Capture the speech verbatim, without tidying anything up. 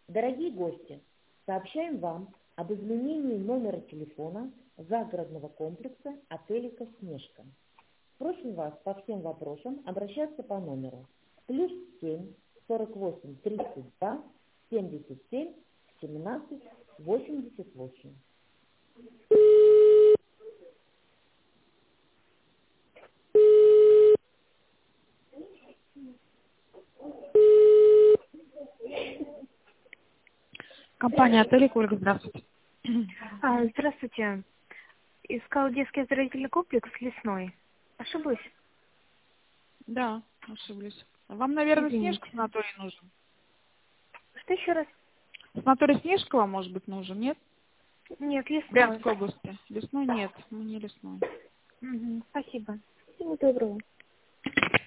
Дорогие гости, сообщаем вам об изменении номера телефона загородного комплекса отеля «Снежка». Просим вас по всем вопросам обращаться по номеру плюс семь сорок восемь тридцать два семьдесят семь семнадцать восемьдесят восемь. Компания отель Ольга, здравствуйте. А, здравствуйте. Искал детский оздоровительный комплекс «Лесной». Ошиблась? Да, ошиблись. Вам, наверное, Извините. Снежка санаторий нужен? Что еще раз? Санаторий Снежка вам, может быть, нужен, нет? Нет, «Лесной». Брянской области. Лесной нет, мы не Лесной. Угу, спасибо. Всего доброго.